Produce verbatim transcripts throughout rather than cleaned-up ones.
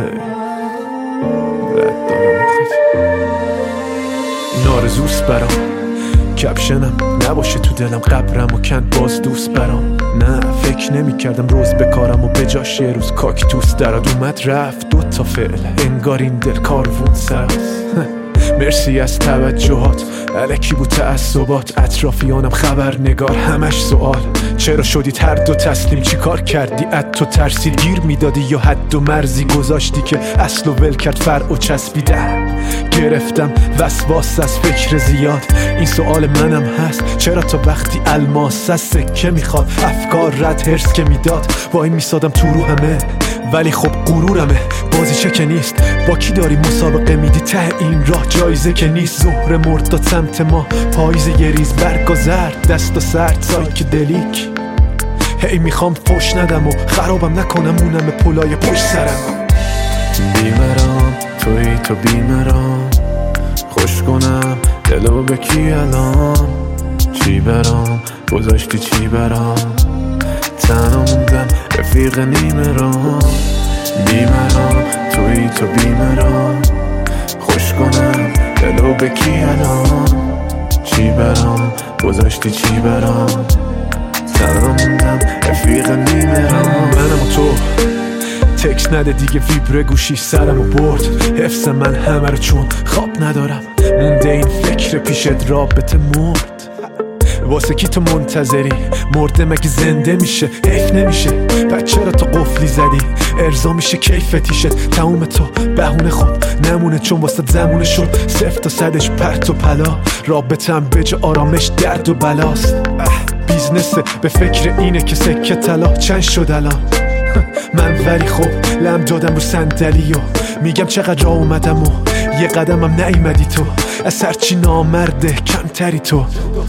رد دارم این آرزوست برام، کپشنم نباشه تو دلم، قبرم و کند باز دوست برام. نه فکر نمی کردم روز بکارم و به جاش یه روز کاکتوس دراد اومد رفت دو تا فعل، انگار این دل کاروون سرست. مرسی از توجهات، الکی بود تعصبات، اطرافیانم خبرنگار همش سوال. چرا شدید هر دو تسلیم، چی کار کردی اد تو ترسید گیر میدادی یا حد و مرزی گذاشتی که اصل و ول کرد فرع و چسبیده. گرفتم وسواس از فکر زیاد، این سوال منم هست چرا تا وقتی الماس از سکه میخواد افکار رد هرس که میداد وای میسادم تو رو همه. ولی خب غرورمه بازی چه که نیست، با کی داری مسابقه میدی ته این راه جایزه که نیست. ظهر مرد داد سمت ما پاییز یه ریز برگ و زرد، دست و سرد سایک دلیک. هی میخوام فوش ندم و خرابم نکنم مونم پلای پشت سرم. بیمرام توی تو بیمرام، خوش کنم دلو به کی الان. چی برام گذاشتی چی برام، تنها موندم رفیق نیمه رام. بیمرام توی تو بیمرام، خوش کنم دلو به کی الان. چی برام گذاشتی چی برام، تنها موندم رفیق نیمه رام. منم و تو تکس نده دیگه ویبره گوشی سرمو برد. حفظ من همه رو چون خواب ندارم، مونده این فکر پیشت رابطه مرد. واسه کی تو منتظری مرده مگه زنده میشه حیف نمیشه. پس چرا تو قفلی زدی ارضا میشه کیفتیشت. تموم تو بهونه خوب نمونه چون واسه زمونه شد صفر تا صدش پرت و پلا. رابطم به جا آرامش درد و بلاست. بیزنسه به فکر اینه که سکه طلا چند شد الان. من ولی خب لم دادم رو صندلی و میگم چقدر راه اومدم و یه قدمم نیومدی تو. از هرچی نامرده کمتری تو.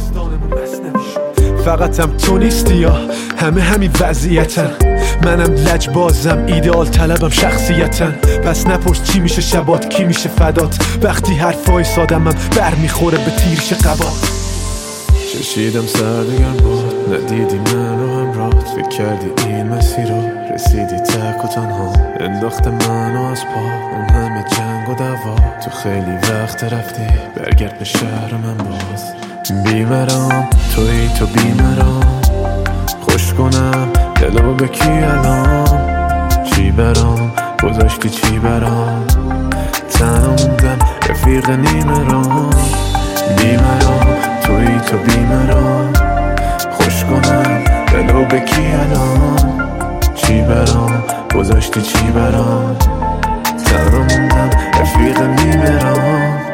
فقطم تو نیستی یا همه همین وضعیتن. منم لجبازم ایدئال طلبم شخصیتن. پس نپرس چی میشه شبات کی میشه فدات، وقتی حرفای سادمم بر میخوره به تیرش قبات. چشیدم سردگرم بود ندیدی من رو همراهت، فکر کردی این مسیر رو رسیدی تک و تنها. انداخت منو از پا اون همه جنگ و دعوا، تو خیلی وقت رفتی برگرد به شهر من باز. بیمرام توی تو بیمرام، خوش کنم دلو به کی الان. چی برام گذاشتی چی برام، تنها موندم رفیق نیمه رام. بیمرام توی تو بیمرام، خوش کنم دلو به کی الان. چی برام گذاشتی چی برام، تنها موندم رفیق نیمه رام.